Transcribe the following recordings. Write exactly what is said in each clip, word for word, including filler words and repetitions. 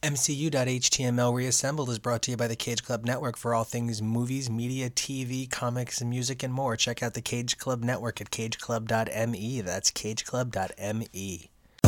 M C U dot H T M L Reassembled is brought to you by the Cage Club Network for all things movies, media, T V, comics, music, and more. Check out the Cage Club Network at cage club dot me. That's cage club dot me.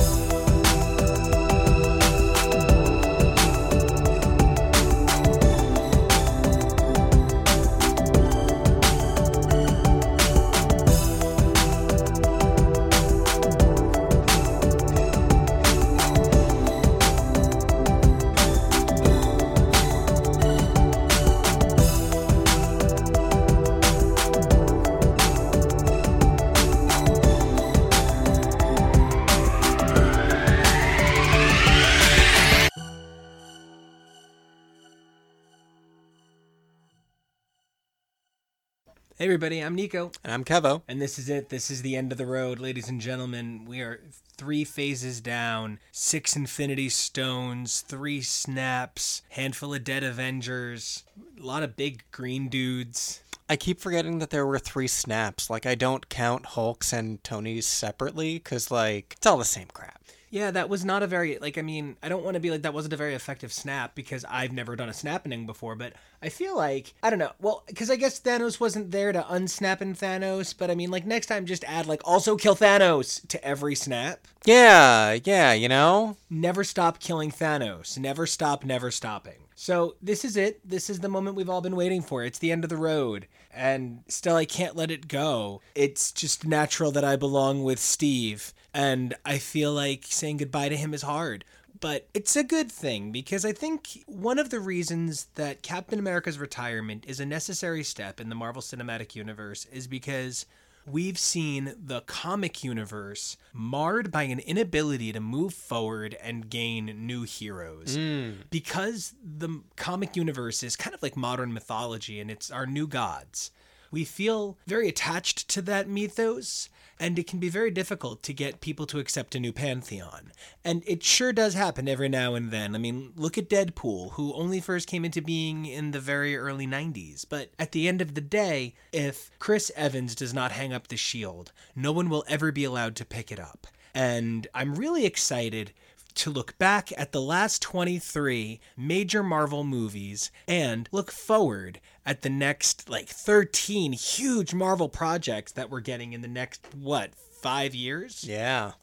Hey everybody, I'm Nico. And I'm Kevo. And this is it. This is the end of the road, ladies and gentlemen. We are three phases down, six Infinity Stones, three snaps, handful of dead Avengers, a lot of big green dudes. I keep forgetting that there were three snaps. Like, I don't count Hulk's and Tony's separately, because, like, it's all the same crap. Yeah, that was not a very, like, I mean, I don't want to be like, that wasn't a very effective snap because I've never done a snapping before, but I feel like, I don't know, well, because I guess Thanos wasn't there to unsnapping Thanos, but I mean, like, next time just add, like, also kill Thanos to every snap. Yeah, yeah, you know? Never stop killing Thanos. Never stop, never stopping. So this is it. This is the moment we've all been waiting for. It's the end of the road. And still, I can't let it go. It's just natural that I belong with Steve. And I feel like saying goodbye to him is hard. But it's a good thing because I think one of the reasons that Captain America's retirement is a necessary step in the Marvel Cinematic Universe is because we've seen the comic universe marred by an inability to move forward and gain new heroes. Mm. Because the comic universe is kind of like modern mythology and it's our new gods. We feel very attached to that mythos, and it can be very difficult to get people to accept a new pantheon. And it sure does happen every now and then. I mean, look at Deadpool, who only first came into being in the very early nineties. But at the end of the day, if Chris Evans does not hang up the shield, no one will ever be allowed to pick it up. And I'm really excited to look back at the last twenty-three major Marvel movies and look forward at the next, like, thirteen huge Marvel projects that we're getting in the next, what, five years? Yeah.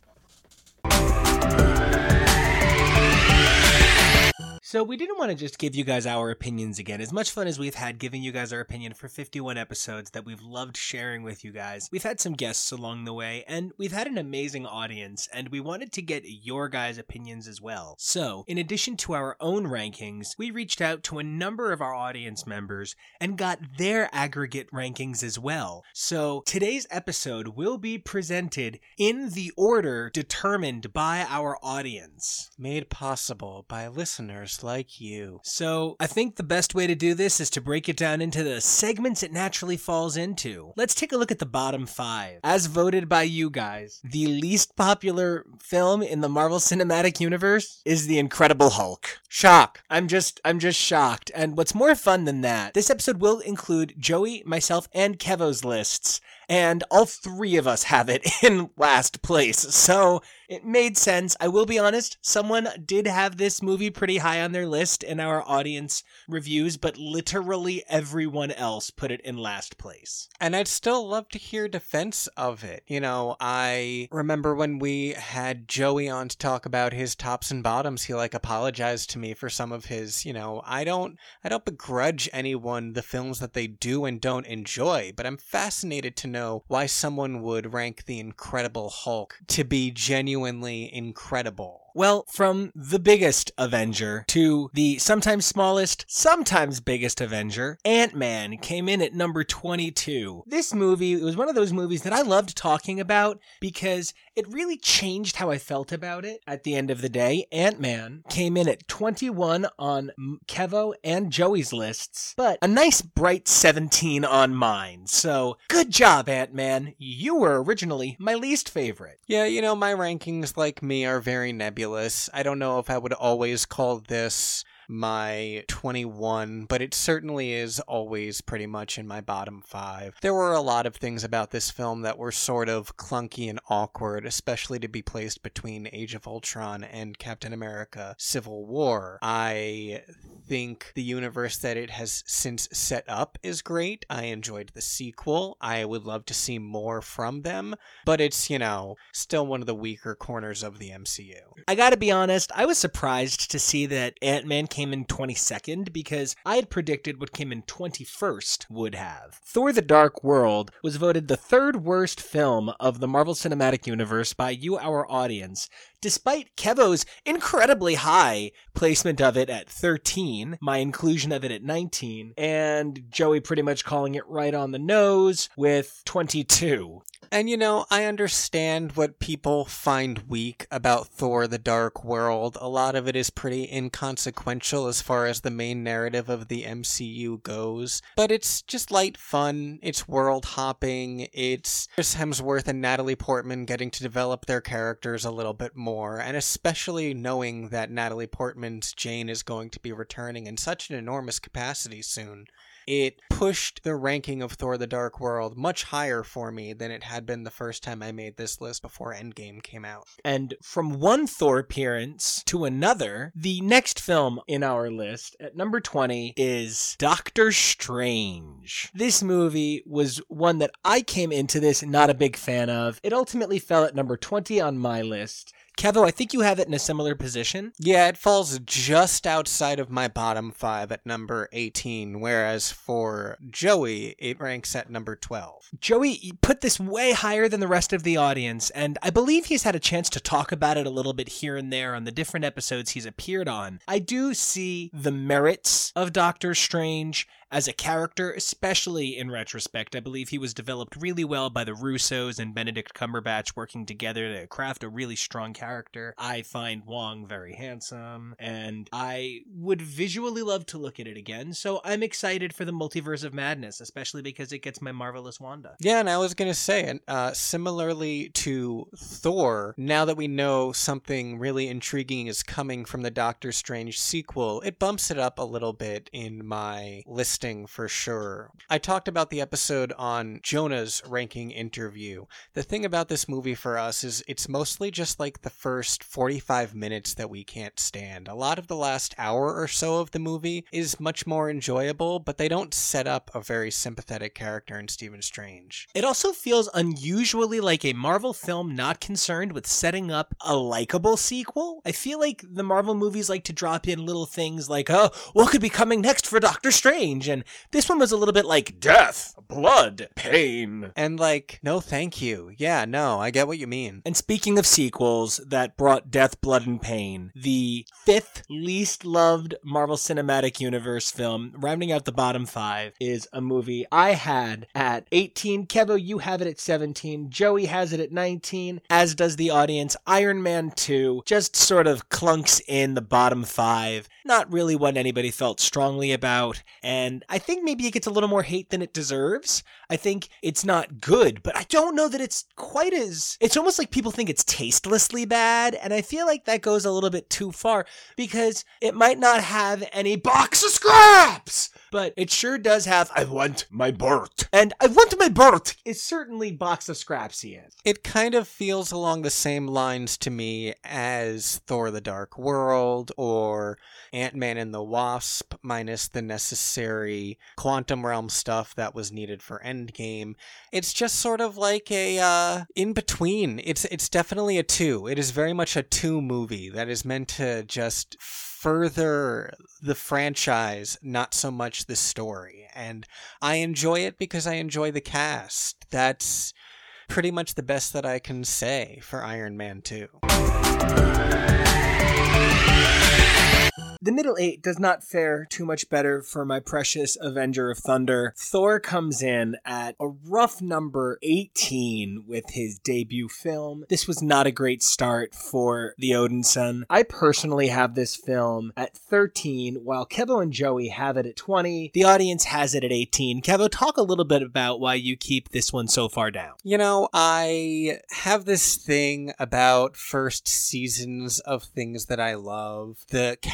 So we didn't want to just give you guys our opinions again. As much fun as we've had giving you guys our opinion for fifty-one episodes that we've loved sharing with you guys, we've had some guests along the way, and we've had an amazing audience, and we wanted to get your guys' opinions as well. So, in addition to our own rankings, we reached out to a number of our audience members and got their aggregate rankings as well. So, today's episode will be presented in the order determined by our audience. Made possible by listeners like you. So I think the best way to do this is to break it down into the segments it naturally falls into. Let's take a look at the bottom five. As voted by you guys, the least popular film in the Marvel Cinematic Universe is The Incredible Hulk. Shock. I'm just, I'm just shocked. And what's more fun than that, this episode will include Joey, myself, and Kevo's lists. And all three of us have it in last place. So it made sense. I will be honest, someone did have this movie pretty high on their list in our audience reviews, but literally everyone else put it in last place. And I'd still love to hear defense of it. You know, I remember when we had Joey on to talk about his tops and bottoms, he like apologized to me for some of his, you know, I don't I don't begrudge anyone the films that they do and don't enjoy, but I'm fascinated to know why someone would rank The Incredible Hulk to be genuinely incredible. Well, from the biggest Avenger to the sometimes smallest, sometimes biggest Avenger, Ant-Man came in at number twenty-two. This movie was one of those movies that I loved talking about because it really changed how I felt about it at the end of the day. Ant-Man came in at twenty-one on Kevo and Joey's lists, but a nice bright seventeen on mine. So, good job, Ant-Man. You were originally my least favorite. Yeah, you know, my rankings, like me, are very nebulous. I don't know if I would always call this my twenty-one, but it certainly is always pretty much in my bottom five. There were a lot of things about this film that were sort of clunky and awkward, especially to be placed between Age of Ultron and Captain America Civil War. I think the universe that it has since set up is great. I enjoyed the sequel. I would love to see more from them, but it's, you know, still one of the weaker corners of the M C U. I gotta be honest, I was surprised to see that Ant-Man came in twenty-second because I had predicted what came in twenty-first would have. Thor: The Dark World was voted the third worst film of the Marvel Cinematic Universe by you, our audience, despite Kevo's incredibly high placement of it at thirteen, my inclusion of it at nineteen, and Joey pretty much calling it right on the nose with twenty-two. And, you know, I understand what people find weak about Thor: The Dark World. A lot of it is pretty inconsequential as far as the main narrative of the M C U goes. But it's just light fun. It's world hopping. It's Chris Hemsworth and Natalie Portman getting to develop their characters a little bit more. And especially knowing that Natalie Portman's Jane is going to be returning in such an enormous capacity soon. It pushed the ranking of Thor: The Dark World much higher for me than it had been the first time I made this list before Endgame came out. And from one Thor appearance to another, the next film in our list at number twenty is Doctor Strange. This movie was one that I came into this not a big fan of. It ultimately fell at number twenty on my list. Kevo, I think you have it in a similar position. Yeah, it falls just outside of my bottom five at number eighteen, whereas for Joey, it ranks at number twelve. Joey put this way higher than the rest of the audience, and I believe he's had a chance to talk about it a little bit here and there on the different episodes he's appeared on. I do see the merits of Doctor Strange as a character, especially in retrospect. I believe he was developed really well by the Russos and Benedict Cumberbatch working together to craft a really strong character. I find Wong very handsome, and I would visually love to look at it again, so I'm excited for the Multiverse of Madness, especially because it gets my Marvelous Wanda. Yeah, and I was going to say, uh, similarly to Thor, now that we know something really intriguing is coming from the Doctor Strange sequel, it bumps it up a little bit in my list for sure. I talked about the episode on Jonah's ranking interview. The thing about this movie for us is it's mostly just like the first forty-five minutes that we can't stand. A lot of the last hour or so of the movie is much more enjoyable, but they don't set up a very sympathetic character in Stephen Strange. It also feels unusually like a Marvel film not concerned with setting up a likable sequel. I feel like the Marvel movies like to drop in little things like, oh, what could be coming next for Doctor Strange? And this one was a little bit like death, blood, pain. And like, no thank you. Yeah, no, I get what you mean. And speaking of sequels that brought death, blood, and pain, the fifth least loved Marvel Cinematic Universe film, rounding out the bottom five, is a movie I had at eighteen. Kevo, you have it at seventeen. Joey has it at nineteen, as does the audience. Iron Man two just sort of clunks in the bottom five. Not really what anybody felt strongly about, and I think maybe it gets a little more hate than it deserves. I think it's not good, but I don't know that it's quite as... It's almost like people think it's tastelessly bad, and I feel like that goes a little bit too far, because it might not have any box of scraps, but it sure does have, I want my Burt. And I want my Burt is certainly box of scrapsy in. It kind of feels along the same lines to me as Thor: The Dark World or Ant-Man and the Wasp, minus the necessary quantum realm stuff that was needed for Endgame. It's just sort of like a uh, in-between. It's it's definitely a two. It is very much a two movie that is meant to just further the franchise, not so much the story. And I enjoy it because I enjoy the cast. That's pretty much the best that I can say for Iron Man two. The middle eight does not fare too much better for my precious Avenger of Thunder. Thor comes in at a rough number eighteen with his debut film. This was not a great start for the Odinson. I personally have this film at thirteen, while Kevo and Joey have it at twenty. The audience has it at eighteen. Kevo, talk a little bit about why you keep this one so far down. You know, I have this thing about first seasons of things that I love. The character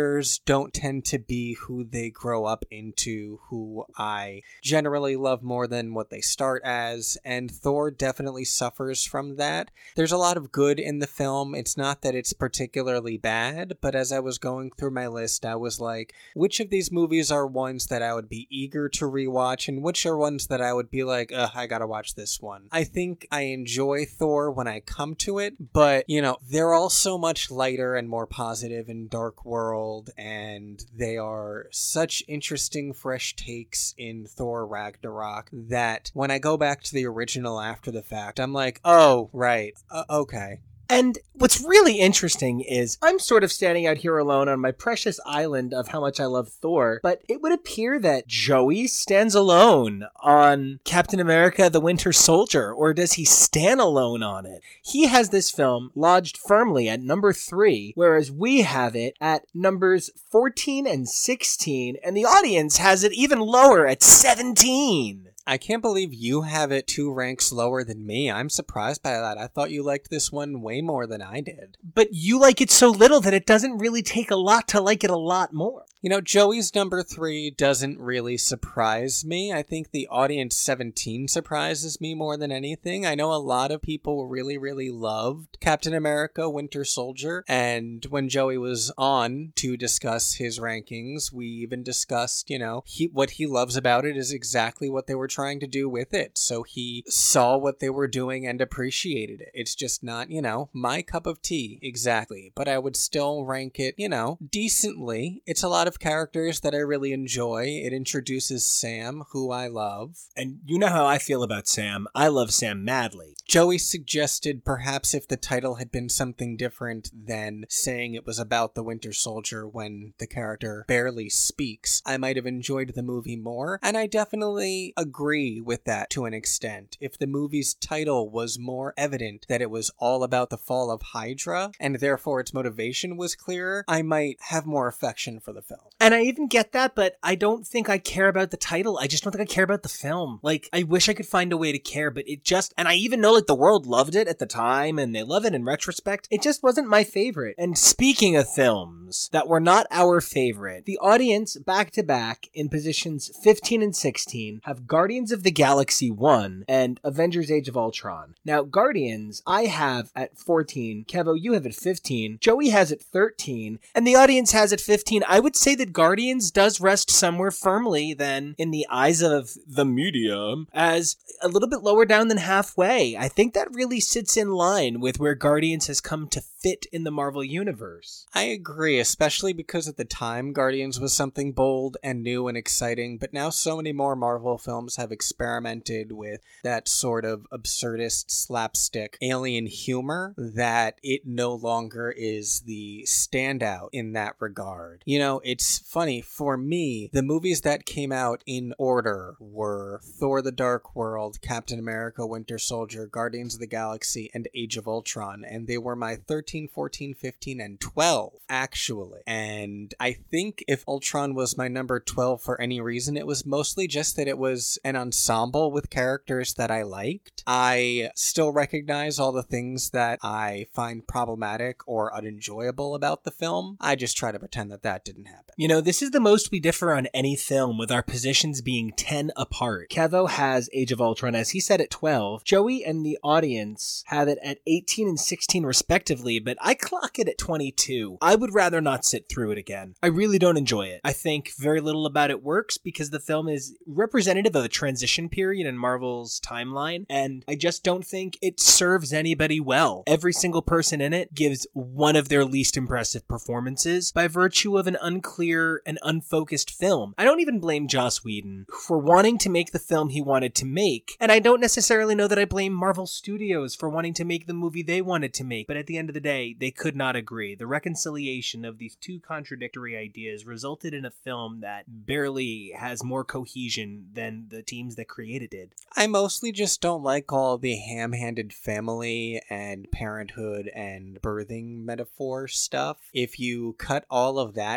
characters don't tend to be who they grow up into, who I generally love more than what they start as, and Thor definitely suffers from that. There's a lot of good in the film. It's not that it's particularly bad, but as I was going through my list, I was like, which of these movies are ones that I would be eager to rewatch, and which are ones that I would be like, ugh, I gotta watch this one. I think I enjoy Thor when I come to it, but, you know, they're all so much lighter and more positive in Dark World, and they are such interesting, fresh takes in Thor Ragnarok that when I go back to the original after the fact, I'm like, oh, right, uh, okay. And what's really interesting is I'm sort of standing out here alone on my precious island of how much I love Thor, but it would appear that Joey stands alone on Captain America the Winter Soldier, or does he stand alone on it? He has this film lodged firmly at number three, whereas we have it at numbers fourteen and sixteen, and the audience has it even lower at seventeen. I can't believe you have it two ranks lower than me. I'm surprised by that. I thought you liked this one way more than I did. But you like it so little that it doesn't really take a lot to like it a lot more. You know, Joey's number three doesn't really surprise me. I think the audience seventeen surprises me more than anything. I know a lot of people really, really loved Captain America Winter Soldier. And when Joey was on to discuss his rankings, we even discussed, you know, he, what he loves about it is exactly what they were trying to do with it. So he saw what they were doing and appreciated it. It's just not, you know, my cup of tea exactly, but I would still rank it, you know, decently. It's a lot of characters that I really enjoy. It introduces Sam, who I love. And you know how I feel about Sam. I love Sam madly. Joey suggested perhaps if the title had been something different than saying it was about the Winter Soldier when the character barely speaks, I might have enjoyed the movie more, and I definitely agree with that to an extent. If the movie's title was more evident that it was all about the fall of Hydra, and therefore its motivation was clearer, I might have more affection for the film. And I even get that, but I don't think I care about the title. I just don't think I care about the film. Like, I wish I could find a way to care, but it just, and I even know, like, the world loved it at the time, and they love it in retrospect. It just wasn't my favorite. And speaking of films that were not our favorite, the audience, back to back, in positions fifteen and sixteen, have Guardians of the Galaxy one and Avengers Age of Ultron. Now, Guardians, I have at fourteen, Kevo, you have at fifteen, Joey has at thirteen, and the audience has at fifteen. I would say that Guardians does rest somewhere firmly then in the eyes of the medium as a little bit lower down than halfway. I think that really sits in line with where Guardians has come to fit in the Marvel Universe. I agree, especially because at the time Guardians was something bold and new and exciting, but now so many more Marvel films have experimented with that sort of absurdist slapstick alien humor that it no longer is the standout in that regard. You know, it's funny, for me, the movies that came out in order were Thor the Dark World, Captain America Winter Soldier, Guardians of the Galaxy, and Age of Ultron, and they were my thirteen, fourteen, fifteen, and twelve, actually. And I think if Ultron was my number twelve for any reason, it was mostly just that it was an ensemble with characters that I liked. I still recognize all the things that I find problematic or unenjoyable about the film. I just try to pretend that that didn't happen. You know, this is the most we differ on any film, with our positions being ten apart. Kevo has Age of Ultron, as he said, at twelve. Joey and the audience have it at eighteen and sixteen respectively, but I clock it at twenty-two. I would rather not sit through it again. I really don't enjoy it. I think very little about it works because the film is representative of a transition period in Marvel's timeline, and I just don't think it serves anybody well. Every single person in it gives one of their least impressive performances by virtue of an unclear and unfocused film. I don't even blame Joss Whedon for wanting to make the film he wanted to make, and I don't necessarily know that I blame Marvel Studios for wanting to make the movie they wanted to make, but at the end of the day, they could not agree. The reconciliation of these two contradictory ideas resulted in a film that barely has more cohesion than the teams that created it. I mostly just don't like all the ham-handed family and parenthood and birthing metaphor stuff. If you cut all of that out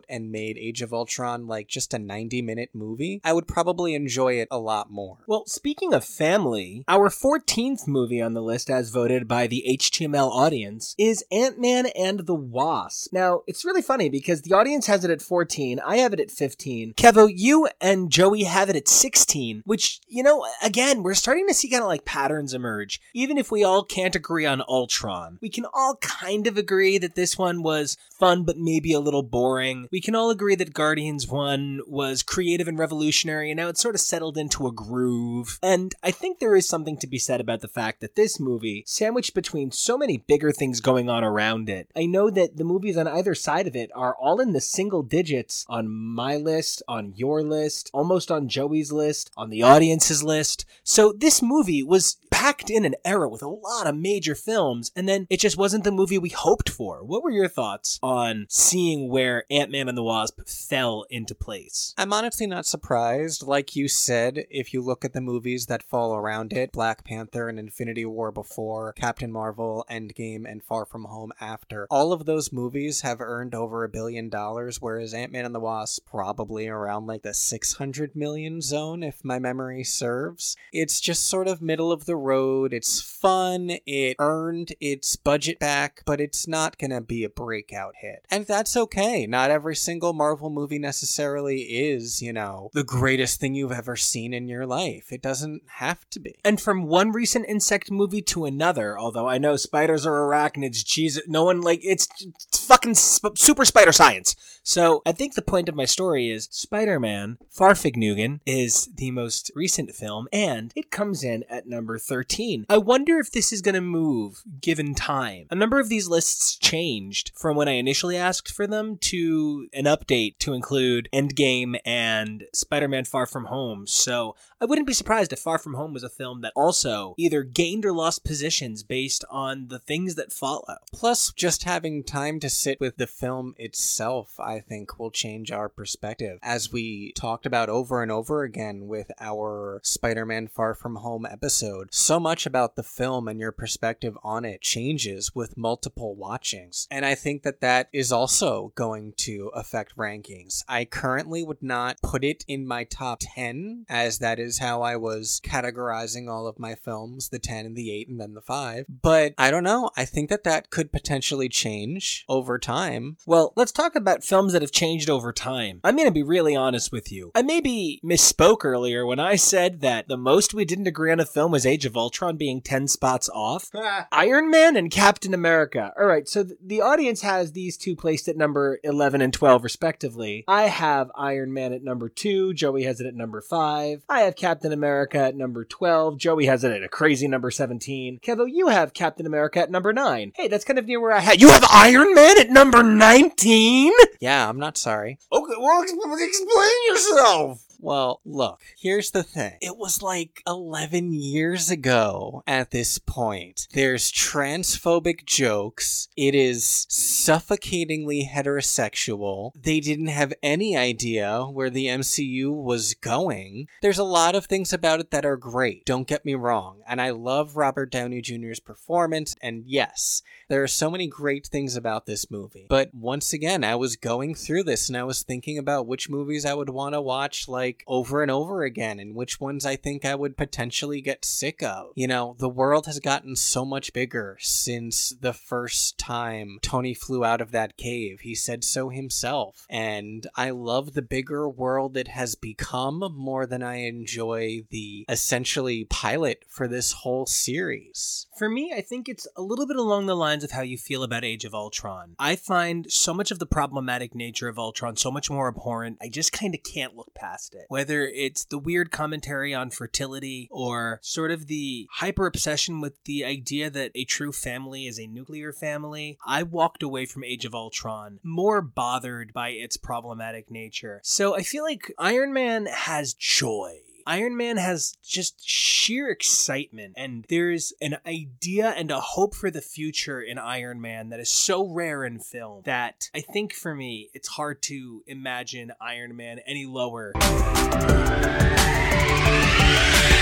and made Age of Ultron like just a ninety minute movie, I would probably enjoy it a lot more. Well, speaking of family, our fourteenth movie on the list, as voted by the H T M L audience, is Ant-Man and the Wasp. Now, it's really funny because the audience has it at fourteen, I have it at fifteen. Kevo, you and Joey have it at sixteen, which, you know, again, we're starting to see kind of like patterns emerge. Even if we all can't agree on Ultron, we can all kind of agree that this one was fun but maybe a little boring. We can all agree that Guardians one was creative and revolutionary, and now it's sort of settled into a groove. And I think there is something to be said about the fact that this movie, sandwiched between so many bigger things going on around it, I know that the movies on either side of it are all in the single digits on my list, on your list, almost on Joey's list, on the audience's list. So this movie was packed in an era with a lot of major films, and then it just wasn't the movie we hoped for. What were your thoughts on seeing where Ant-Man and the Wasp fell into place? I'm honestly not surprised. Like you said, if you look at the movies that fall around it, Black Panther and Infinity War before, Captain Marvel, Endgame, and Far From Home after, all of those movies have earned over a billion dollars, whereas Ant-Man and the Wasp probably around like the six hundred million zone, if my memory serves. It's just sort of middle of the road. It's fun. It earned its budget back, but it's not gonna be a breakout hit. And that's okay. Not every single Marvel movie necessarily is, you know, the greatest thing you've ever seen in your life. It doesn't have to be. And from one recent insect movie to another, although I know spiders are arachnids, geez, no one, like, it's, it's fucking sp- super spider science. So I think the point of my story is Spider-Man Farfignugan is the most recent film, and it comes in at number thirteen. I wonder if this is going to move given time. A number of these lists changed from when I initially asked for them to an update to include Endgame and Spider-Man Far From Home. So I wouldn't be surprised if Far From Home was a film that also either gained or lost positions based on the things that follow. Plus, just having time to sit with the film itself, I think, will change our perspective. As we talked about over and over again with our Spider-Man Far From Home episode, so much about the film and your perspective on it changes with multiple watchings. And I think that that is also going to affect rankings. I currently would not put it in my top ten, as that is how I was categorizing all of my films, the ten and the eight and then the five. But I don't know. I think that that could potentially change over time. Well, let's talk about films that have changed over time. I'm going to be really honest with you. I maybe misspoke earlier when I said that the most we didn't agree on a film was Age of Ultron being ten spots off. Iron Man and Captain America. All right, so th- the audience has these two placed at number eleven and twelve respectively. I have Iron Man at number two. Joey has it at number five. I have Captain America at number twelve. Joey has it at a crazy number seventeen. Kevo, you have Captain America at number nine. Hey, that's kind of near where I had. You have Iron Man at number nineteen? Yeah, I'm not sorry. Okay, well, explain yourself. Well, look, here's the thing. It was like eleven years ago at this point. There's transphobic jokes. It is suffocatingly heterosexual. They didn't have any idea where the M C U was going. There's a lot of things about it that are great, don't get me wrong. And I love Robert Downey Junior's performance, and yes, there are so many great things about this movie. But once again, I was going through this and I was thinking about which movies I would want to watch, like, over and over again, and which ones I think I would potentially get sick of. You know, the world has gotten so much bigger since the first time Tony flew out of that cave. He said so himself. And I love the bigger world it has become more than I enjoy the essentially pilot for this whole series. For me, I think it's a little bit along the lines of how you feel about Age of Ultron. I find so much of the problematic nature of Ultron so much more abhorrent, I just kind of can't look past it. Whether it's the weird commentary on fertility or sort of the hyper obsession with the idea that a true family is a nuclear family, I walked away from Age of Ultron more bothered by its problematic nature. So I feel like Iron Man has joy. Iron Man has just sheer excitement, and there's an idea and a hope for the future in Iron Man that is so rare in film that I think for me, it's hard to imagine Iron Man any lower.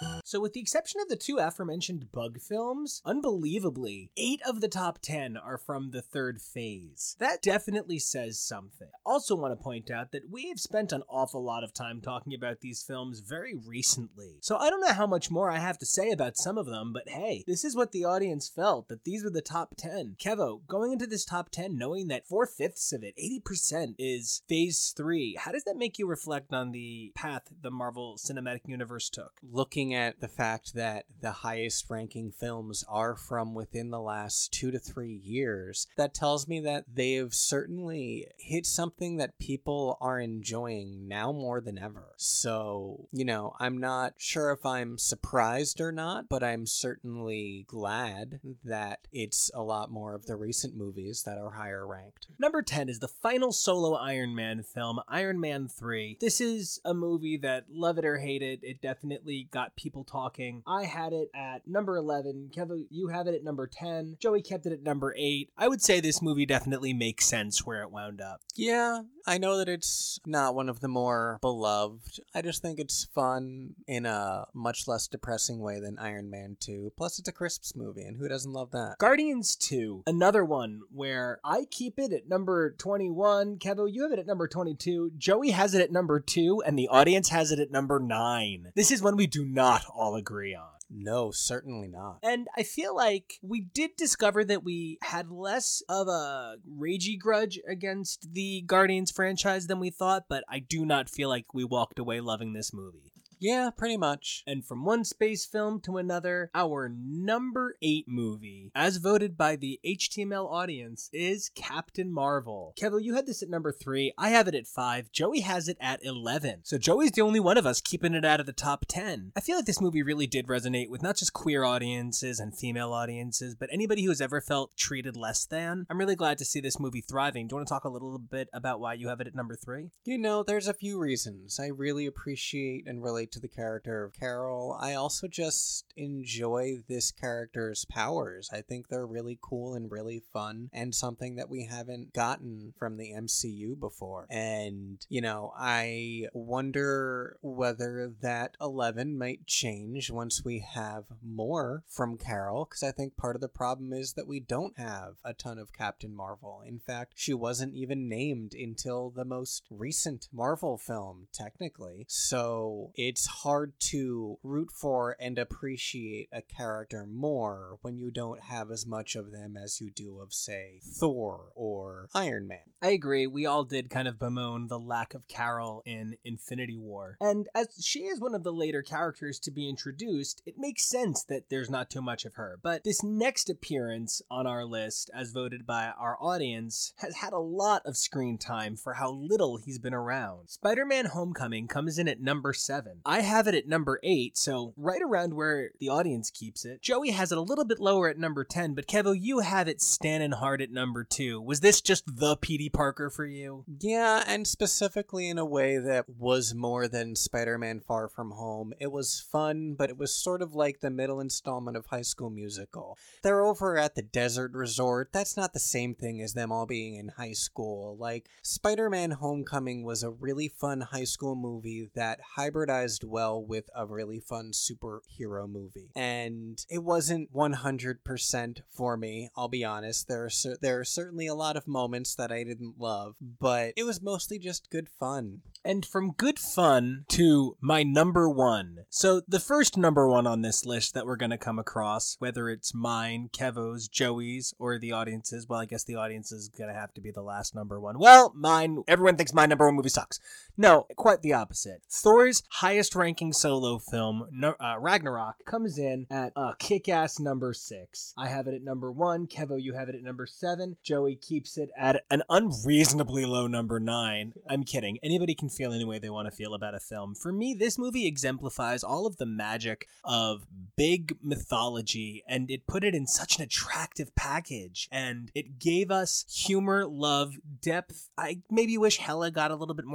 So with the exception of the two aforementioned Bug films, unbelievably, eight of the top ten are from the third phase. That definitely says something. I also want to point out that we have spent an awful lot of time talking about these films very recently. So I don't know how much more I have to say about some of them, but hey, this is what the audience felt, that these were the top ten. Kevo, going into this top ten, knowing that four-fifths of it, eighty percent, is phase three, how does that make you reflect on the path the Marvel Cinematic Universe took? Looking at the fact that the highest ranking films are from within the last two to three years, that tells me that they've certainly hit something that people are enjoying now more than ever. So, you know, I'm not sure if I'm surprised or not, but I'm certainly glad that it's a lot more of the recent movies that are higher ranked. Number ten is the final solo Iron Man film, Iron Man three. This is a movie that, love it or hate it, it definitely got people talking. I had it at number eleven. Kevin, you have it at number ten. Joey kept it at number eight. I would say this movie definitely makes sense where it wound up. Yeah, I know that it's not one of the more beloved. I just think it's fun in a much less depressing way than Iron Man two. Plus, it's a Crisps movie, and who doesn't love that? Guardians two, another one where I keep it at number twenty-one. Kevo, you have it at number twenty-two. Joey has it at number two, and the audience has it at number nine. This is one we do not all agree on. No, certainly not. And I feel like we did discover that we had less of a ragey grudge against the Guardians franchise than we thought, but I do not feel like we walked away loving this movie. Yeah, pretty much. And from one space film to another, our number eight movie, as voted by the H T M L audience, is Captain Marvel. Kevo, you had this at number three. I have it at five. Joey has it at eleven. So Joey's the only one of us keeping it out of the top ten. I feel like this movie really did resonate with not just queer audiences and female audiences, but anybody who's ever felt treated less than. I'm really glad to see this movie thriving. Do you want to talk a little bit about why you have it at number three? You know, there's a few reasons. I really appreciate and relate to the character of Carol. I also just enjoy this character's powers. I think they're really cool and really fun and something that we haven't gotten from the M C U before. And, you know, I wonder whether that eleven might change once we have more from Carol, because I think part of the problem is that we don't have a ton of Captain Marvel. In fact, she wasn't even named until the most recent Marvel film, technically. So it's hard to root for and appreciate a character more when you don't have as much of them as you do of, say, Thor or Iron Man. I agree. We all did kind of bemoan the lack of Carol in Infinity War. And as she is one of the later characters to be introduced, it makes sense that there's not too much of her. But this next appearance on our list, as voted by our audience, has had a lot of screen time for how little he's been around. Spider-Man Homecoming comes in at number seven. I have it at number eight, so right around where the audience keeps it. Joey has it a little bit lower at number ten, but Kevo, you have it standing hard at number two. Was this just the P D Parker for you? Yeah, and specifically in a way that was more than Spider-Man Far From Home. It was fun, but it was sort of like the middle installment of High School Musical. They're over at the desert resort. That's not the same thing as them all being in high school. Like, Spider-Man Homecoming was a really fun high school movie that hybridized well with a really fun superhero movie. And it wasn't one hundred percent for me, I'll be honest. There are, cer- there are certainly a lot of moments that I didn't love, but it was mostly just good fun. And from good fun to my number one. So the first number one on this list that we're going to come across, whether it's mine, Kevo's, Joey's, or the audience's, well, I guess the audience is going to have to be the last number one. Well, mine, everyone thinks my number one movie sucks. No, quite the opposite. Thor's highest ranking solo film, no, uh, Ragnarok, comes in at a kick-ass number six. I have it at number one. Kevo, you have it at number seven. Joey keeps it at an unreasonably low number nine. I'm kidding. Anybody can feel any way they want to feel about a film. For me, this movie exemplifies all of the magic of big mythology, and it put it in such an attractive package, and it gave us humor, love, depth. I maybe wish Hela got a little bit more screen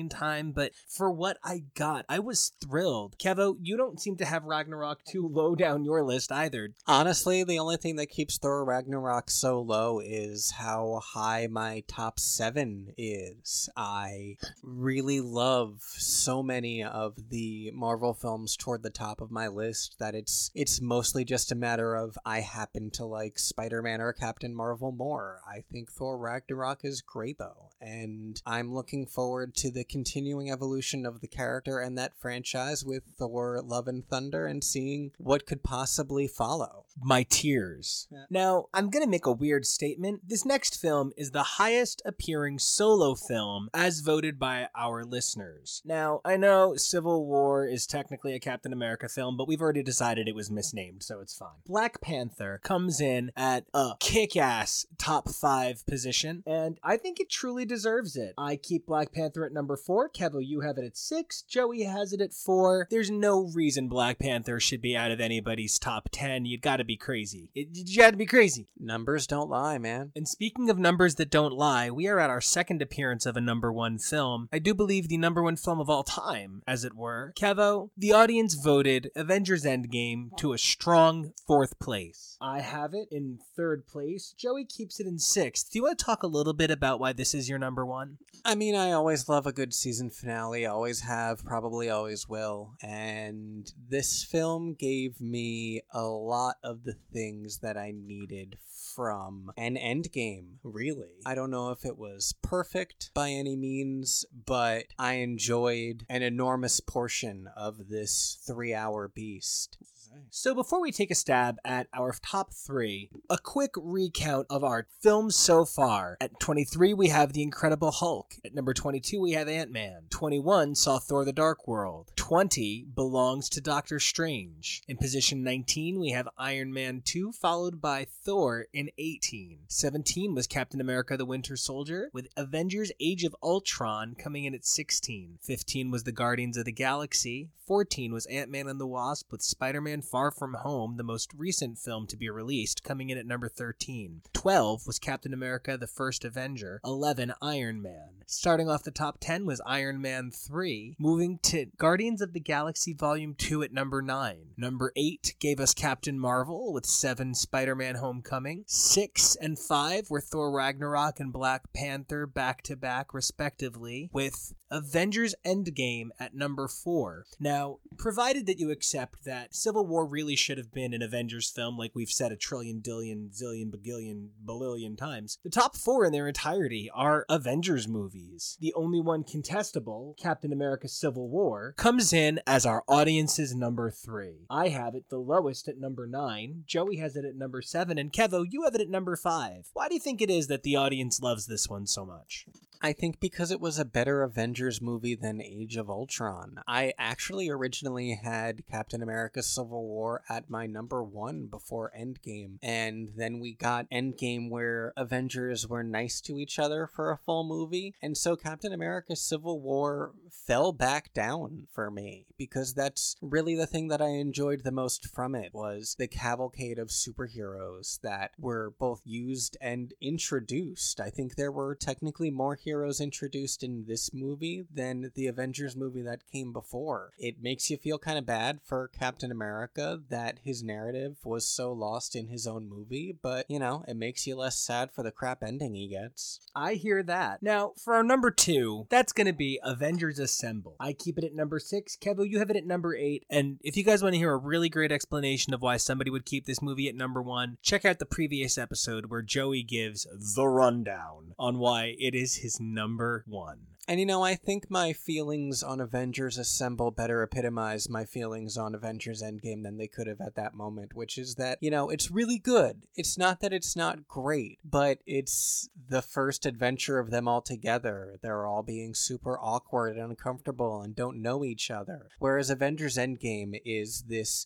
second time, but for what I got, I was thrilled. Kevo, you don't seem to have Ragnarok too low down your list either. Honestly, the only thing that keeps Thor Ragnarok so low is how high my top seven is. I really love so many of the Marvel films toward the top of my list that it's it's mostly just a matter of I happen to like Spider-Man or Captain Marvel more. I think Thor Ragnarok is great though, and I'm looking forward to the continuing evolution of the character and that franchise with Thor Love and Thunder and seeing what could possibly follow. My tears. Yeah. Now, I'm going to make a weird statement. This next film is the highest appearing solo film as voted by our listeners. Now, I know Civil War is technically a Captain America film, but we've already decided it was misnamed, so it's fine. Black Panther comes in at a kick-ass top five position, and I think it truly deserves it. I keep Black Panther at number four. Kevo, you have it at six. Joey has it at four. There's no reason Black Panther should be out of anybody's top ten. You'd gotta be crazy. It, you had to be crazy. Numbers don't lie, man. And speaking of numbers that don't lie, we are at our second appearance of a number one film. I do believe the number one film of all time, as it were. Kevo, the audience voted Avengers Endgame to a strong fourth place. I have it in third place. Joey keeps it in sixth. Do you want to talk a little bit about why this is your number one? I mean, I always love a good season finale. Always have, probably always will. And this film gave me a lot of the things that I needed from an Endgame, really. I don't know if it was perfect by any means, but I enjoyed an enormous portion of this three-hour beast. So before we take a stab at our top three, a quick recount of our films so far. At twenty-three, we have The Incredible Hulk. At number twenty-two, we have Ant-Man. twenty-one saw Thor the Dark World. twenty belongs to Doctor Strange. In position nineteen, we have Iron Man two, followed by Thor in eighteen. seventeen was Captain America the Winter Soldier, with Avengers Age of Ultron coming in at sixteen. fifteen was The Guardians of the Galaxy. fourteen was Ant-Man and the Wasp, with Spider-Man Far From Home, the most recent film to be released, coming in at number thirteen. twelve was Captain America the First Avenger. eleven, Iron Man. Starting off the top ten was Iron Man three, moving to Guardians of the Galaxy Volume two at number nine. Number eight gave us Captain Marvel, with seven, Spider-Man Homecoming. six and five were Thor Ragnarok and Black Panther back-to-back, respectively, with Avengers Endgame at number four. Now, provided that you accept that Civil War really should have been an Avengers film, like we've said a trillion, dillion, zillion, bagillion, billion times, the top four in their entirety are Avengers movies. The only one contestable, Captain America Civil War, comes in as our audience's number three. I have it the lowest at number nine, Joey has it at number seven, and Kevo, you have it at number five. Why do you think it is that the audience loves this one so much? I think because it was a better Avengers movie than Age of Ultron. I actually originally had Captain America Civil War at my number one before Endgame, and then we got Endgame where Avengers were nice to each other for a full movie, and so Captain America Civil War fell back down for me, because that's really the thing that I enjoyed the most from it, was the cavalcade of superheroes that were both used and introduced. I think there were technically more heroes introduced in this movie than the Avengers movie that came before. It makes you feel kind of bad for Captain America that his narrative was so lost in his own movie, but, you know, it makes you less sad for the crap ending he gets. I hear that. Now, for our number two, that's going to be Avengers Assemble. I keep it at number six. Kevo, you have it at number eight. And if you guys want to hear a really great explanation of why somebody would keep this movie at number one, check out the previous episode where Joey gives the rundown on why it is his number one. And you know, I think my feelings on Avengers Assemble better epitomize my feelings on Avengers Endgame than they could have at that moment, which is that, you know, it's really good. It's not that it's not great, but it's the first adventure of them all together. They're all being super awkward and uncomfortable and don't know each other. Whereas Avengers Endgame is this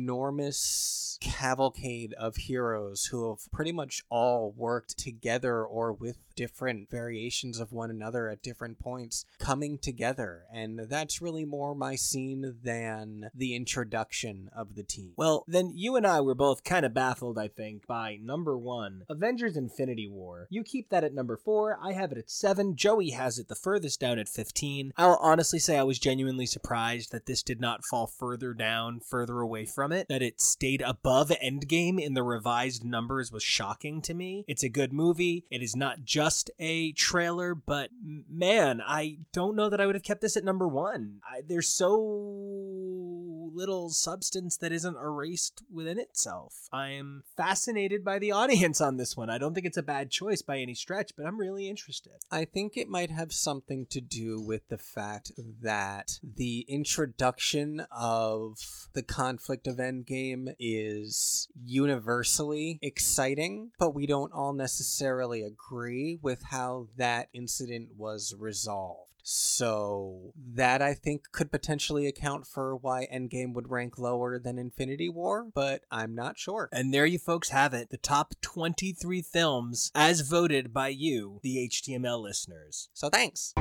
enormous cavalcade of heroes who have pretty much all worked together or with different variations of one another at different points points coming together, and that's really more my scene than the introduction of the team. Well, then you and I were both kind of baffled, I think, by number one, Avengers Infinity War. You keep that at number four, I have it at seven, Joey has it the furthest down at fifteen. I'll honestly say I was genuinely surprised that this did not fall further down, further away from it, that it stayed above Endgame in the revised numbers was shocking to me. It's a good movie. It is not just a trailer, but man, I don't know that I would have kept this at number one. I, there's so little substance that isn't erased within itself. I am fascinated by the audience on this one. I don't think it's a bad choice by any stretch, but I'm really interested. I think it might have something to do with the fact that the introduction of the conflict of Endgame is universally exciting, but we don't all necessarily agree with how that incident was resolved. So that, I think, could potentially account for why Endgame would rank lower than Infinity War, but I'm not sure. And there you folks have it, the top twenty-three films as voted by you, the H T M L listeners. So thanks.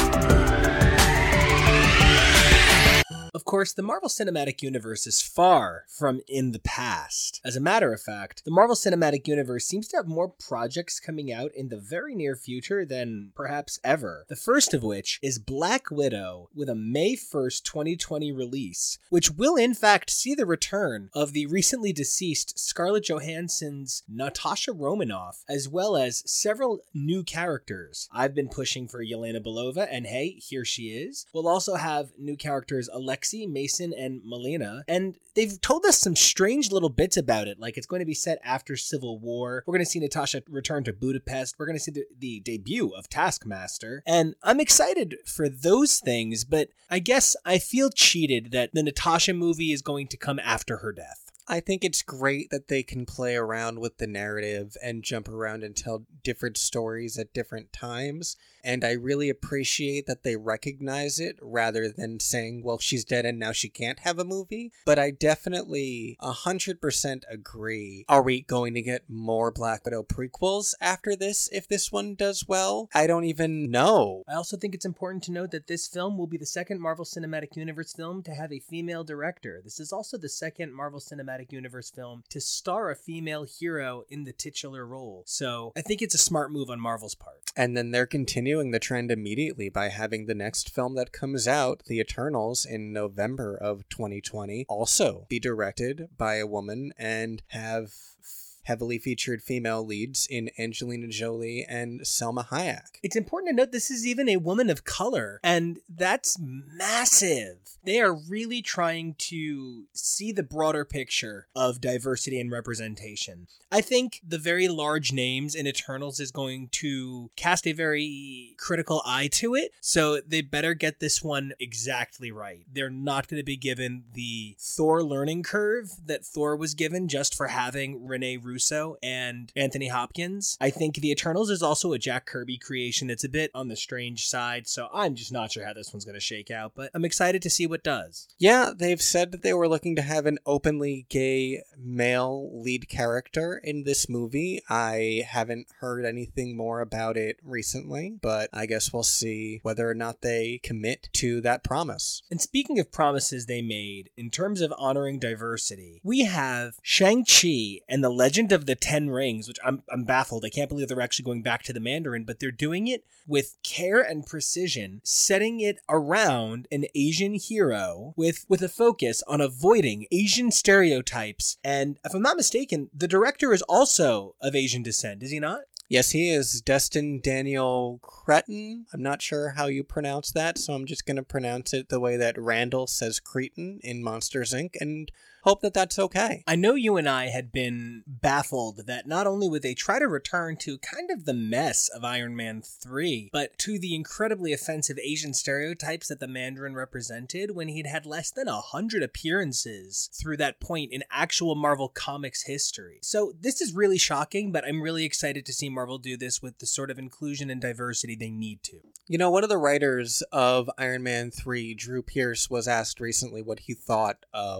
Of course, the Marvel Cinematic Universe is far from in the past. As a matter of fact, the Marvel Cinematic Universe seems to have more projects coming out in the very near future than perhaps ever. The first of which is Black Widow, with a May first, twenty twenty release, which will in fact see the return of the recently deceased Scarlett Johansson's Natasha Romanoff, as well as several new characters. I've been pushing for Yelena Belova, and hey, here she is. We'll also have new characters Alexei, Mason, and Melina, and they've told us some strange little bits about it, like it's going to be set after Civil War. We're going to see Natasha return to Budapest. We're going to see the, the debut of Taskmaster, and I'm excited for those things, but I guess I feel cheated that the Natasha movie is going to come after her death. I think it's great that they can play around with the narrative and jump around and tell different stories at different times. And I really appreciate that they recognize it rather than saying, well, she's dead and now she can't have a movie. But I definitely one hundred percent agree. Are we going to get more Black Widow prequels after this if this one does well? I don't even know. I also think it's important to note that this film will be the second Marvel Cinematic Universe film to have a female director. This is also the second Marvel Cinematic Universe film to star a female hero in the titular role. So I think it's a smart move on Marvel's part. And then they're continuing the trend immediately by having the next film that comes out, The Eternals, in November of twenty twenty, also be directed by a woman and have heavily featured female leads in Angelina Jolie and Selma Hayek. It's important to note this is even a woman of color, and that's massive. They are really trying to see the broader picture of diversity and representation. I think the very large names in Eternals is going to cast a very critical eye to it, so they better get this one exactly right. They're not going to be given the Thor learning curve that Thor was given just for having Rene Russo and Anthony Hopkins. I think The Eternals is also a Jack Kirby creation that's a bit on the strange side, so I'm just not sure how this one's going to shake out, but I'm excited to see what does. Yeah, they've said that they were looking to have an openly gay male lead character in this movie. I haven't heard anything more about it recently, but I guess we'll see whether or not they commit to that promise. And speaking of promises they made, in terms of honoring diversity, we have Shang-Chi and the Legend of the Ten Rings, which I'm I'm baffled. I can't believe they're actually going back to the Mandarin, but they're doing it with care and precision, setting it around an Asian hero with, with a focus on avoiding Asian stereotypes. And if I'm not mistaken, the director is also of Asian descent, is he not? Yes, he is. Destin Daniel Cretton. I'm not sure how you pronounce that, so I'm just going to pronounce it the way that Randall says Cretan in Monsters, Incorporated, and hope that that's okay. I know you and I had been baffled that not only would they try to return to kind of the mess of Iron Man three, but to the incredibly offensive Asian stereotypes that the Mandarin represented when he'd had less than a hundred appearances through that point in actual Marvel Comics history. So this is really shocking, but I'm really excited to see Marvel do this with the sort of inclusion and diversity they need to. You know, one of the writers of Iron Man three, Drew Pearce, was asked recently what he thought of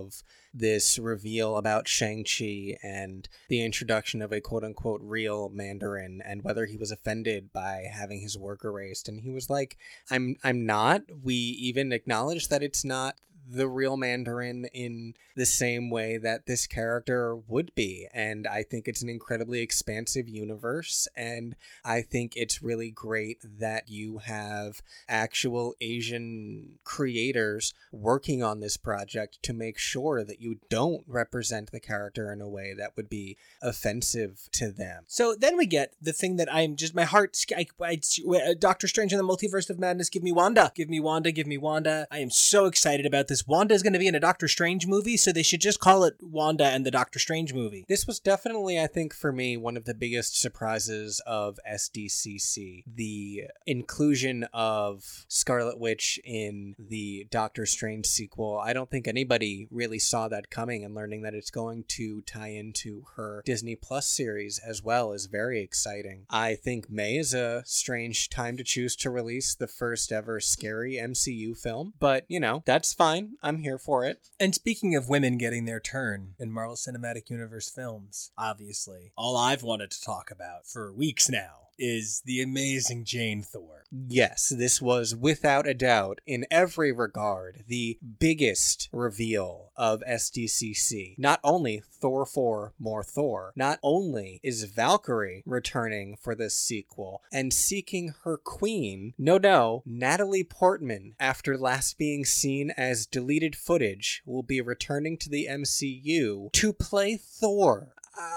this reveal about Shang-Chi and the introduction of a quote-unquote real Mandarin and whether he was offended by having his work erased. And he was like, I'm I'm not. We even acknowledge that it's not the real Mandarin in the same way that this character would be. And I think it's an incredibly expansive universe. And I think it's really great that you have actual Asian creators working on this project to make sure that you don't represent the character in a way that would be offensive to them. So then we get the thing that I'm just, my heart, I, I, Doctor Strange and the Multiverse of Madness, give me Wanda, give me Wanda, give me Wanda. I am so excited about this. Wanda is going to be in a Doctor Strange movie, so they should just call it Wanda and the Doctor Strange movie. This was definitely, I think, for me, one of the biggest surprises of S D C C. The inclusion of Scarlet Witch in the Doctor Strange sequel. I don't think anybody really saw that coming, and learning that it's going to tie into her Disney Plus series as well is very exciting. I think May is a strange time to choose to release the first ever scary M C U film, but, you know, that's fine. I'm here for it. And speaking of women getting their turn in Marvel Cinematic Universe films, obviously, all I've wanted to talk about for weeks now is the amazing Jane Thor. Yes, this was without a doubt, in every regard, the biggest reveal of S D C C. Not only Thor four, more Thor, not only is Valkyrie returning for this sequel and seeking her queen, no, no, Natalie Portman, after last being seen as deleted footage, will be returning to the M C U to play Thor.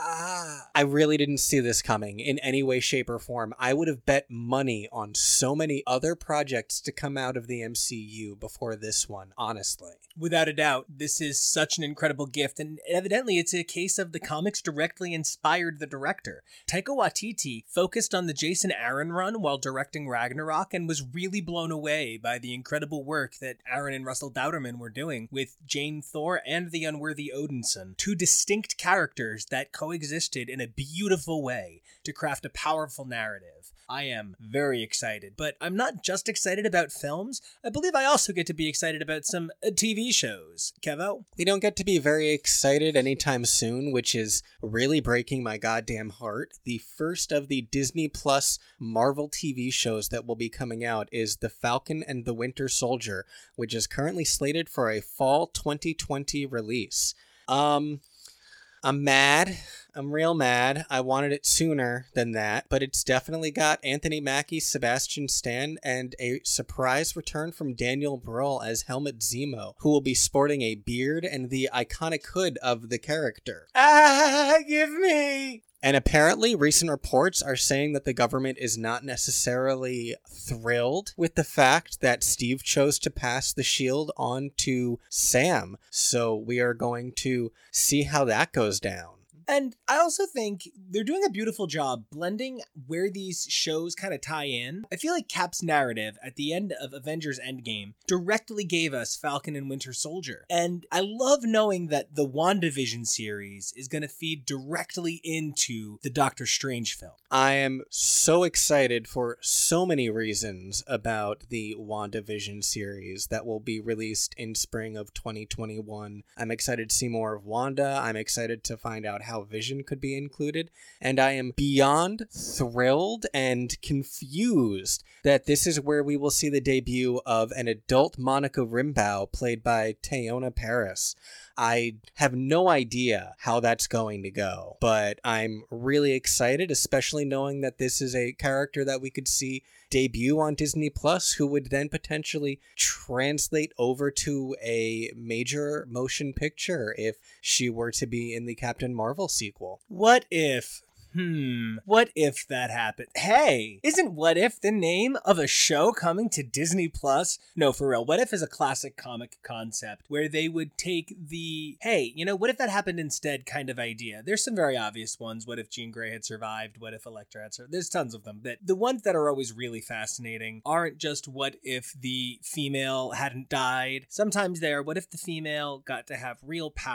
Ah, I really didn't see this coming in any way, shape, or form. I would have bet money on so many other projects to come out of the M C U before this one, honestly. Without a doubt, this is such an incredible gift, and evidently it's a case of the comics directly inspired the director. Taika Waititi focused on the Jason Aaron run while directing Ragnarok and was really blown away by the incredible work that Aaron and Russell Dauterman were doing with Jane Thor and the Unworthy Odinson, two distinct characters that coexisted in a beautiful way to craft a powerful narrative. I am very excited, but I'm not just excited about films. I believe I also get to be excited about some uh, T V shows. Kevo? We don't get to be very excited anytime soon, which is really breaking my goddamn heart. The first of the Disney Plus Marvel T V shows that will be coming out is The Falcon and the Winter Soldier, which is currently slated for a fall twenty twenty release. Um... I'm mad. I'm real mad. I wanted it sooner than that, but it's definitely got Anthony Mackie, Sebastian Stan, and a surprise return from Daniel Bruhl as Helmut Zemo, who will be sporting a beard and the iconic hood of the character. Ah, give me! And apparently, recent reports are saying that the government is not necessarily thrilled with the fact that Steve chose to pass the shield on to Sam. So we are going to see how that goes down. And I also think they're doing a beautiful job blending where these shows kind of tie in. I feel like Cap's narrative at the end of Avengers Endgame directly gave us Falcon and Winter Soldier. And I love knowing that the WandaVision series is going to feed directly into the Doctor Strange film. I am so excited for so many reasons about the WandaVision series that will be released in spring of twenty twenty-one. I'm excited to see more of Wanda. I'm excited to find out how Vision could be included, and I am beyond thrilled and confused that this is where we will see the debut of an adult Monica Rambeau played by Teyonah Parris. I have no idea how that's going to go, but I'm really excited, especially knowing that this is a character that we could see debut on Disney Plus, who would then potentially translate over to a major motion picture if she were to be in the Captain Marvel sequel. What if... Hmm, what if that happened? Hey, isn't What If the name of a show coming to Disney Plus? No, for real, What If is a classic comic concept where they would take the, hey, you know, what if that happened instead kind of idea. There's some very obvious ones. What if Jean Grey had survived? What if Elektra had survived? There's tons of them. But the ones that are always really fascinating aren't just what if the female hadn't died. Sometimes they are what if the female got to have real power.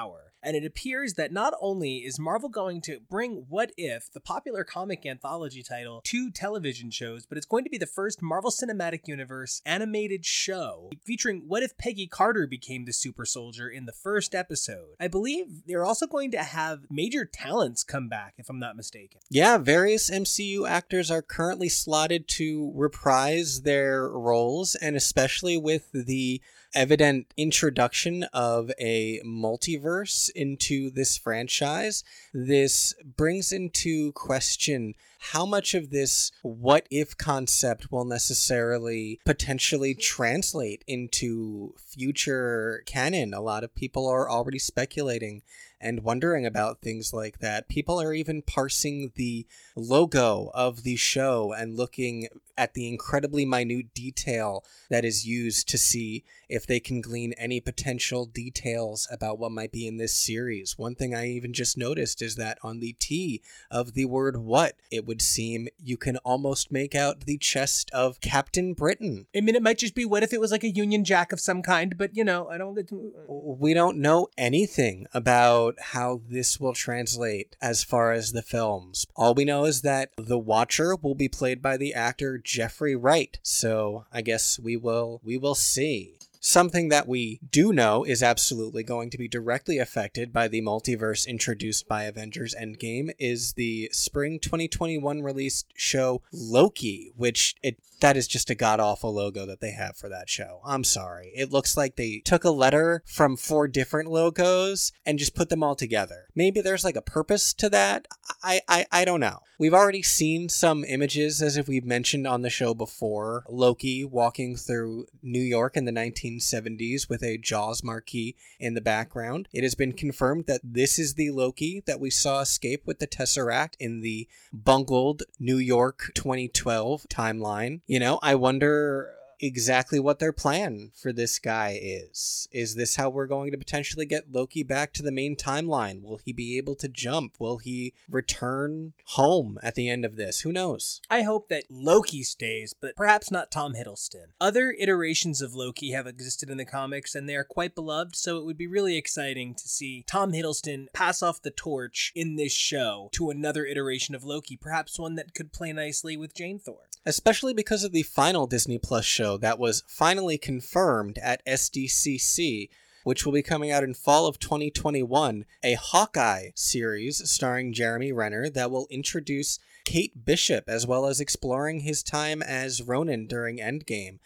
and it appears that not only is Marvel going to bring What If, the popular comic anthology title, to television shows, but it's going to be the first Marvel Cinematic Universe animated show featuring what if Peggy Carter became the super soldier in the first episode. I believe they're also going to have major talents come back, if I'm not mistaken. Yeah, various M C U actors are currently slotted to reprise their roles, and especially with the evident introduction of a multiverse into this franchise, this brings into question how much of this what if concept will necessarily potentially translate into future canon. A lot of people are already speculating and wondering about things like that. People are even parsing the logo of the show and looking at the incredibly minute detail that is used to see if they can glean any potential details about what might be in this series. One thing I even just noticed is that on the T of the word what, it would seem you can almost make out the chest of Captain Britain. I mean, it might just be what if it was like a Union Jack of some kind, but you know, I don't get to... We don't know anything about how this will translate as far as the films. All we know is that the Watcher will be played by the actor Jeffrey Wright. So I guess we will we will see. Something that we do know is absolutely going to be directly affected by the multiverse introduced by Avengers Endgame is the spring twenty twenty-one released show Loki, which it that is just a god-awful logo that they have for that show. I'm sorry. It looks like they took a letter from four different logos and just put them all together. Maybe there's like a purpose to that. I, I, I don't know. We've already seen some images, as if we've mentioned on the show before. Loki walking through New York in the nineteen seventies with a Jaws marquee in the background. It has been confirmed that this is the Loki that we saw escape with the Tesseract in the bungled New York twenty twelve timeline. You know, I wonder exactly what their plan for this guy is. Is this how we're going to potentially get Loki back to the main timeline? Will he be able to jump? Will he return home at the end of this? Who knows? I hope that Loki stays, but perhaps not Tom Hiddleston. Other iterations of Loki have existed in the comics, and they are quite beloved, so it would be really exciting to see Tom Hiddleston pass off the torch in this show to another iteration of Loki, perhaps one that could play nicely with Jane Thorne. Especially because of the final Disney Plus show that was finally confirmed at S D C C, which will be coming out in fall of twenty twenty-one, a Hawkeye series starring Jeremy Renner that will introduce Kate Bishop, as well as exploring his time as Ronin during Endgame.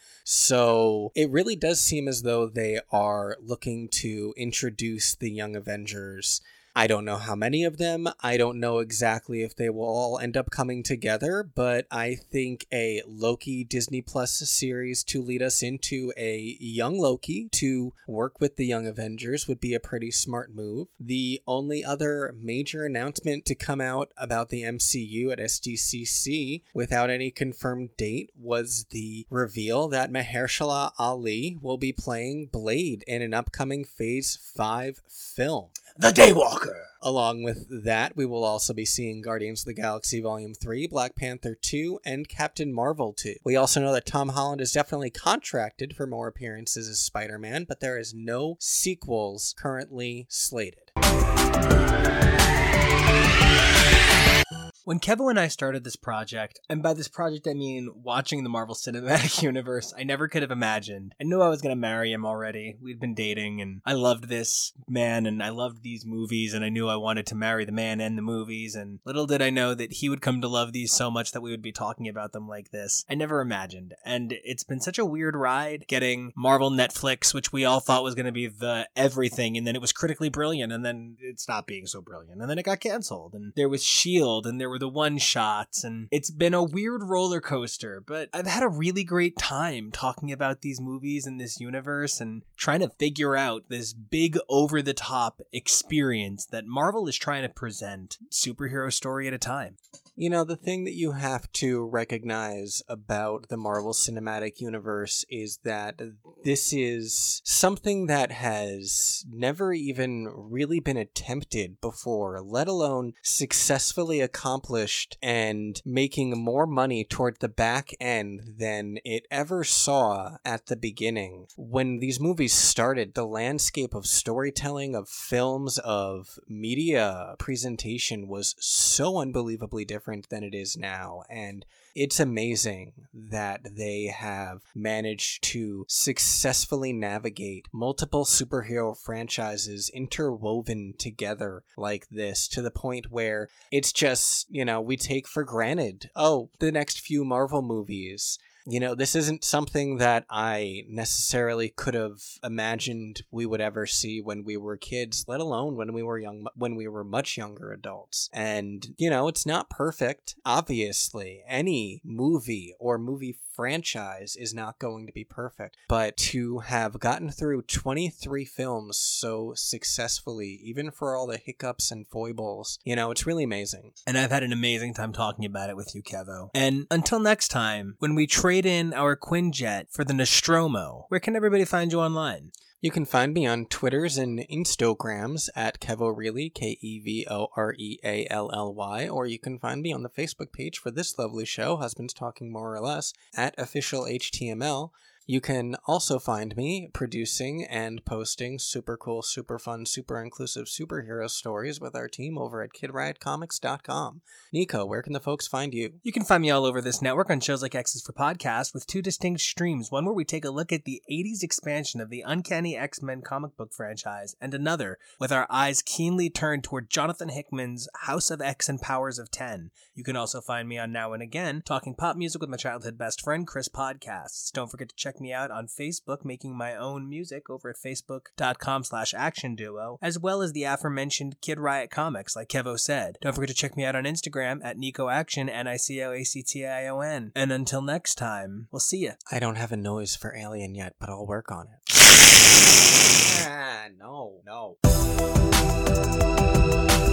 So it really does seem as though they are looking to introduce the Young Avengers. I don't know how many of them. I don't know exactly if they will all end up coming together, but I think a Loki Disney Plus series to lead us into a young Loki to work with the Young Avengers would be a pretty smart move. The only other major announcement to come out about the M C U at S D C C without any confirmed date was the reveal that Mahershala Ali will be playing Blade in an upcoming Phase five film. The Daywalker! Along with that, we will also be seeing Guardians of the Galaxy Volume three, Black Panther two, and Captain Marvel two. We also know that Tom Holland is definitely contracted for more appearances as Spider-Man, but there is no sequels currently slated. When Kevin and I started this project, and by this project I mean watching the Marvel Cinematic Universe, I never could have imagined. I knew I was going to marry him already. We'd been dating, and I loved this man, and I loved these movies, and I knew I wanted to marry the man and the movies, and little did I know that he would come to love these so much that we would be talking about them like this. I never imagined, and it's been such a weird ride getting Marvel Netflix, which we all thought was going to be the everything, and then it was critically brilliant, and then it stopped being so brilliant, and then it got canceled, and there was S H I E L D, and there were the one-shots, and it's been a weird roller coaster, but I've had a really great time talking about these movies and this universe and trying to figure out this big over-the-top experience that Marvel is trying to present, superhero story at a time. You know, the thing that you have to recognize about the Marvel Cinematic Universe is that this is something that has never even really been attempted before, let alone successfully accomplished and making more money toward the back end than it ever saw at the beginning. When these movies started, the landscape of storytelling, of films, of media presentation was so unbelievably different than it is now, and it's amazing that they have managed to successfully navigate multiple superhero franchises interwoven together like this, to the point where it's just, you know, we take for granted, oh, the next few Marvel movies. You know, this isn't something that I necessarily could have imagined we would ever see when we were kids, let alone when we were young, when we were much younger adults. And, you know, it's not perfect. Obviously, any movie or movie franchise is not going to be perfect, but to have gotten through twenty-three films so successfully, even for all the hiccups and foibles, you know, it's really amazing. And I've had an amazing time talking about it with you, Kevo. And until next time, when we trade in our Quinjet for the Nostromo, where can everybody find you online? You can find me on Twitters and Instagrams at Kevoreally, K E V O R E A L L Y, or you can find me on the Facebook page for this lovely show, Husbands Talking More or Less, at Official H T M L. You can also find me producing and posting super cool, super fun, super inclusive superhero stories with our team over at Kid Riot Comics dot com. Nico, where can the folks find you? You can find me all over this network on shows like X's for Podcast with two distinct streams, one where we take a look at the eighties expansion of the Uncanny X-Men comic book franchise, and another with our eyes keenly turned toward Jonathan Hickman's House of X and Powers of ten. You can also find me on Now and Again, talking pop music with my childhood best friend, Chris Podcasts. Don't forget to check me out on Facebook, making my own music over at facebook.com slash action duo, as well as the aforementioned Kid Riot Comics, like Kevo said. Don't forget to check me out on Instagram at Nico Action, N I C O A C T I O N. And until next time, we'll see ya. I don't have a noise for Alien yet, but I'll work on it. Ah, no, no.